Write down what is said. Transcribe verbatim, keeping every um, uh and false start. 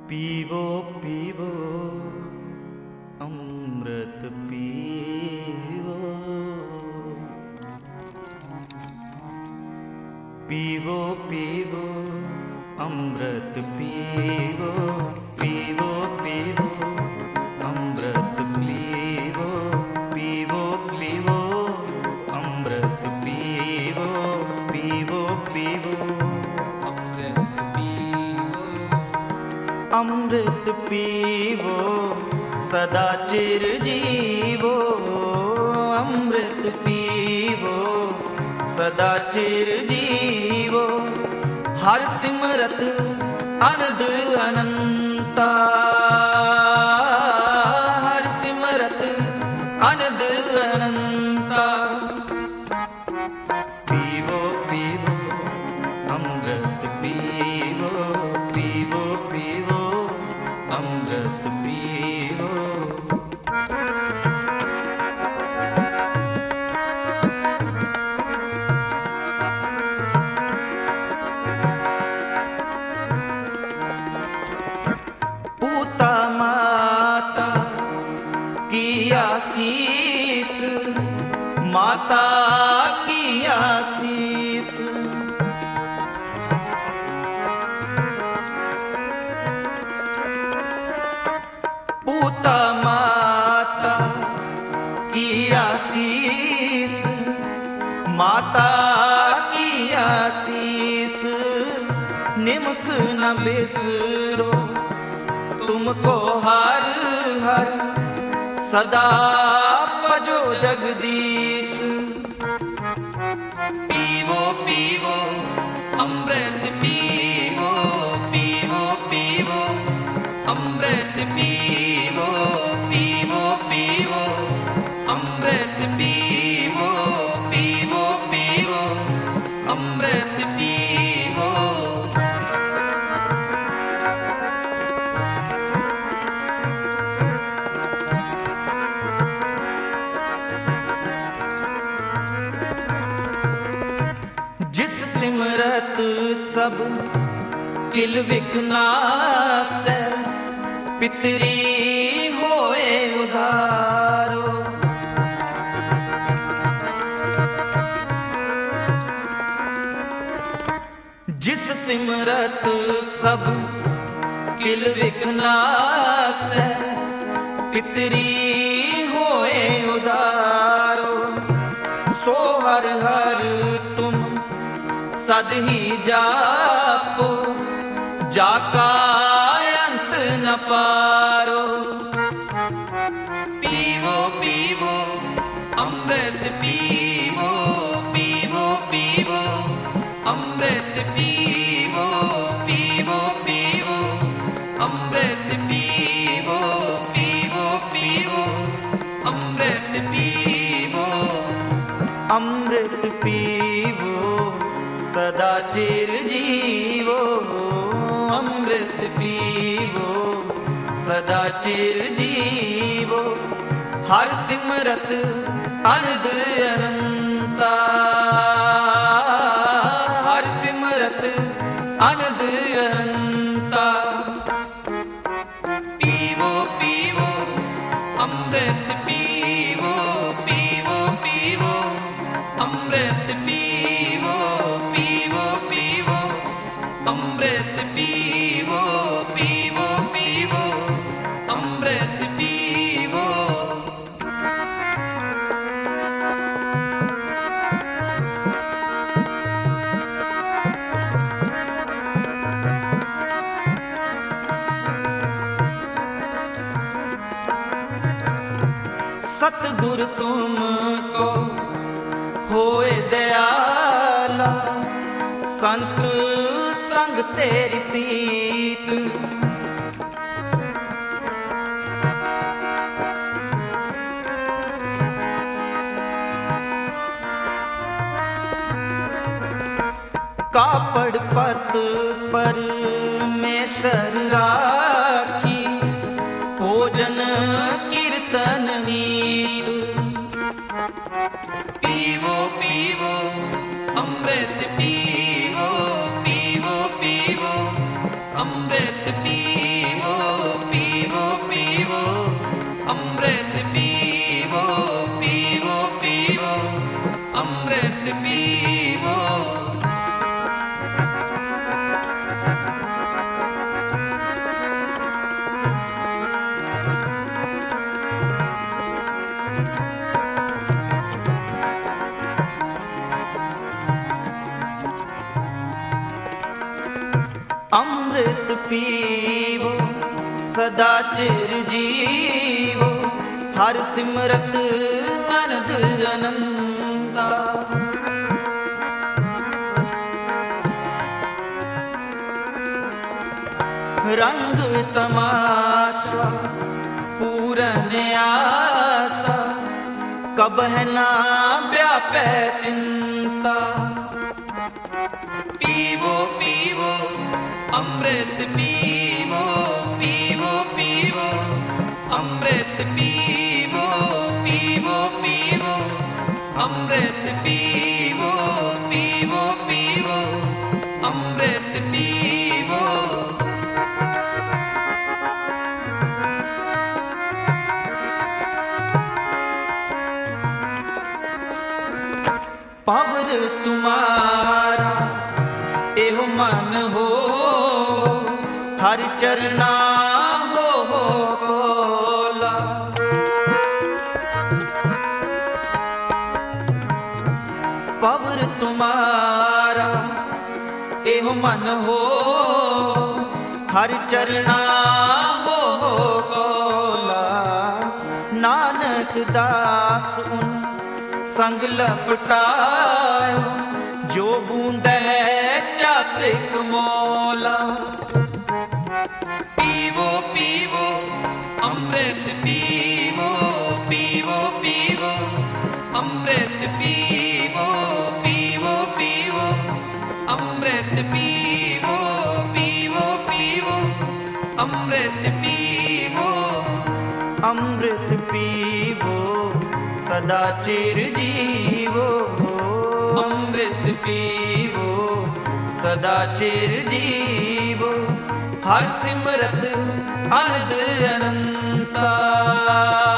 पीवो पीवो अमृत पीवो, पीवो पीवो अमृत पीवो, पीवो पीवो अमृत पीवो, पीवो पीवो अमृत पीवो, पीवो पीवो अमृत पीवो, अमृत पीवो सदा चिर जीवो, अमृत पीवो सदा चिर जीवो, हर सिमरत अनंद अनंता, हर सिमरत अनंद अनंता। पीवो पीवो अमृत पीवो, पीवो पीवो अमृत पीवो। पूता माता की आशीष, माता की आशीष, पूता माता की आशीष, माता की आशीष, निमक न बिसरो तुमको हर हर सदा भजो जगदीश। पीवो पीवो अमृत पीवो, पीवो पीवो अमृत पीवो, पीवो पीवो अमृत पीवो, पीवो पीवो अमृत पीवो। जिस सिमरत सब किल विघ्नासै, पितरी होए उधारो, जिस सिमरत सब किल विघ्नासै, पितरी होए उधारो, सो हर हर तुम सद ही जापो, जाका अंत न पारो। पीवो पीवो अमृत पीवो, पीवो पीवो अमृत पीवो, पीवो पीवो अमृत पीवो, पीवो पीवो अमृत पीवो। अमृत पीवो सदा चिर जीवो, अमृत पीवो सदा चिर जीवो, हर सिमरत अनंद अनंता, हर सिमरत अनंद अनंता। पीवो पीवो अमृत पीवो, पीवो पीवो अमृत पीवो, पीवो पीवो अमृत पीवो, पीवो पीवो अमृत पीवो। सतगुरु तुमको होए दयाला, संत संग तेरी प्रीत, कापड़ पत परमेश्वर राखी, भोजन कीर्तन नीत। पीवो पीवो अमृत पीवो, पीवो पीवो अमृत पीवो, ਅੰਮ੍ਰਿਤ ਪੀਵੋ ਸਦਾ ਚਿਰ ਜੀਵੋ ਹਰ ਸਿਮਰਤ ਅਨੰਦ ਅਨੰਤਾ। रंग तमाशा पूरन आसा कबह ना व्यापै चिंता। पीवो पीवो अमृत पीवो पीवो पीवो अमृत पीवो पीवो पीवो अमृत पीवो पीवो पीवो अमृत पीवो। पवर तुम्हारा एहो मन हो हर चरना हो हो कोला। पवर तुम्हारा एहो मन हो हर चरना हो हो कोला। नानक दास उन संग लपटायो जो बूंद है चात्रिक मौला। पीवो पीवो अमृत पीवो पीवो पीवो अमृत पीवो पीवो पीवो अमृत पीवो पीवो पीवो अमृत पीवो। अमृत पीवो सदा चिर जीवो अमृत पीवो सदा चिर जीवो हर सिमरत अनंद अनंता।